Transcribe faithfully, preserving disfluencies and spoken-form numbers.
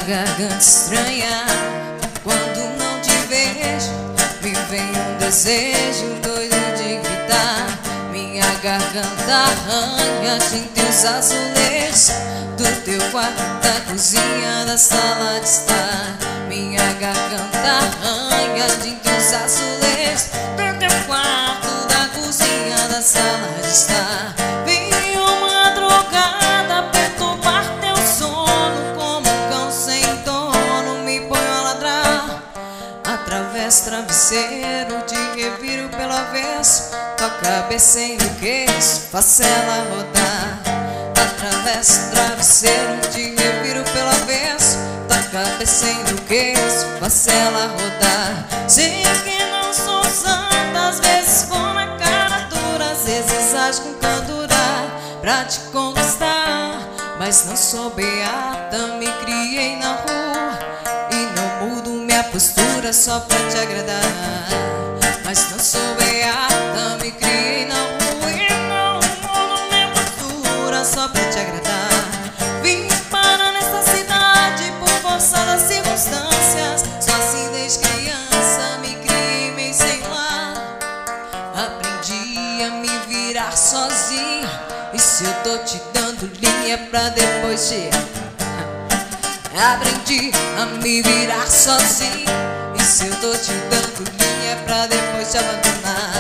garganta estranha. Quando não te vejo, me vem um desejo doido de gritar. Minha garganta arranha, tinta os azulejos do teu quarto, da cozinha, da sala de estar. Minha garganta arranha, tinta os azulejos do teu quarto, da cozinha, da sala de estar. Vem uma drogada perturbar teu sono, como um cão sem dono me põe a ladrar. Através travesseiro, te reviro pelo avesso, tua cabeça enlouqueço, faço ela rodar. Através travesseiro, te reviro pelo avesso, tua cabeça enlouqueço, faço ela rodar. Sei que não sou santa, às vezes vou na cara dura, às vezes acho com candura pra te conquistar. Mas não sou beata, me criei na rua e não mudo minha postura só pra te agradar. Mas não sou beata, me criei na rua e não mudo minha postura só pra te agradar. Vim parar nessa cidade por força das circunstâncias, só assim desde criança me criei meio sei lá. Aprendi a me virar sozinha, e se eu tô te dando linha pra depois te... Aprendi a me virar sozinha, e se eu tô te dando linha pra depois te abandonar.